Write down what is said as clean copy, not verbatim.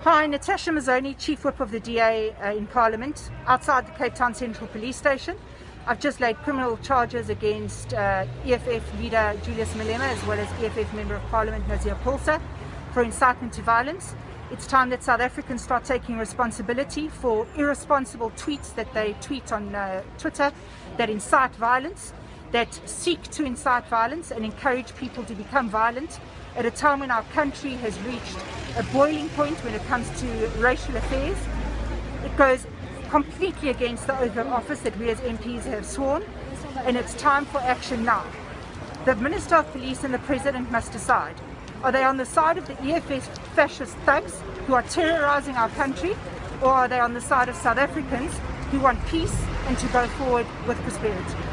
Hi, Natasha Mazzoni, Chief Whip of the DA in Parliament, outside the Cape Town Central Police Station. I've just laid criminal charges against EFF leader Julius Malema as well as EFF Member of Parliament Nazir Paulser for incitement to violence. It's time that South Africans start taking responsibility for irresponsible tweets that they tweet on Twitter that incite violence, that seek to incite violence and encourage people to become violent at a time when our country has reached a boiling point when it comes to racial affairs. It goes completely against the oath of office that we as MPs have sworn, and it's time for action now. The Minister of Police and the President must decide. Are they on the side of the EFF fascist thugs who are terrorizing our country, or are they on the side of South Africans who want peace and to go forward with prosperity?